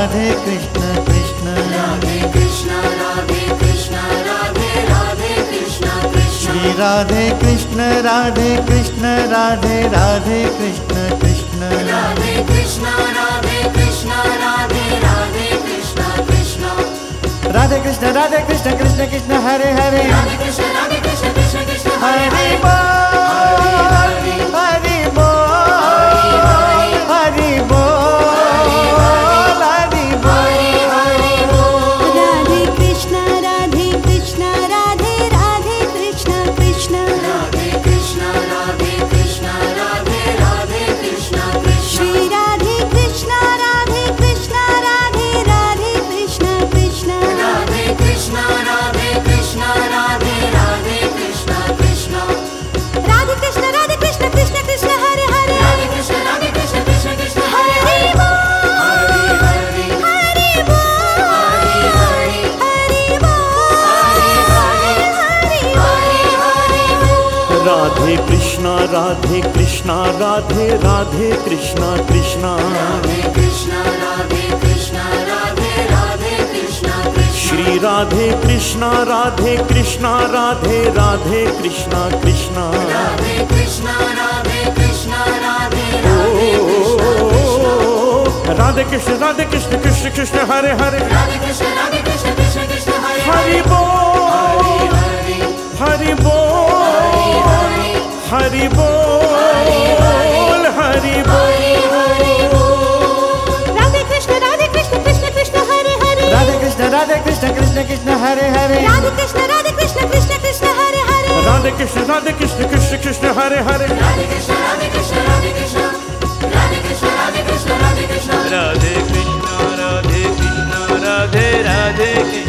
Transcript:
राधे कृष्ण कृष्ण राधे कृष्ण राधे कृष्ण राधे राधे कृष्ण कृष्ण श्री राधे कृष्ण राधे कृष्ण राधे राधे कृष्ण कृष्ण राधे कृष्ण राधे कृष्ण राधे राधे कृष्ण कृष्ण राधे कृष्ण कृष्ण कृष्ण हरे हरे राधे कृष्ण कृष्ण कृष्ण हरे हरि हरे बोल हरि बोल हरि बोल हरि बोल राधे कृष्ण राधे कृष्ण राधे राधे कृष्ण कृष्ण राधे कृष्ण राधे कृष्ण राधे राधे कृष्ण कृष्ण श्री राधे कृष्ण राधे कृष्ण राधे राधे कृष्ण कृष्ण राधे कृष्ण राधे कृष्ण राधे राधे कृष्ण कृष्ण राधे कृष्ण कृष्ण कृष्ण हरे हरे राधे कृष्ण कृष्ण कृष्ण हरे हरि हरे बोल हरे हरि बोल हरे हरि बोल हरि बोल राधे कृष्णा राधे कृष्णा राधे राधे कृष्णा कृष्णा राधे कृष्ण राधे कृष्ण राधे राधे कृष्ण कृष्ण श्री राधे कृष्णा राधे कृष्णा राधे राधे कृष्णा कृष्णा राधे कृष्ण राधे कृष्ण राधे राधे कृष्ण कृष्ण राधे कृष्ण कृष्ण कृष्ण हरे हरे राधे कृष्ण कृष्ण कृष्ण हरे हरि बोल हरे हरि बोल हरि बोल हरि बोल राधे कृष्ण कृष्ण कृष्ण हरे हरे राधे कृष्ण कृष्ण हरे हरे राधे कृष्ण कृष्ण कृष्ण हरे हरे राधे कृष्ण कृष्ण हरे हरे राधे कृष्ण राधे कृष्ण राधे कृष्ण राधे कृष्ण राधे कृष्ण राधे कृष्ण राधे कृष्ण राधे कृष्ण राधे राधे कृष्ण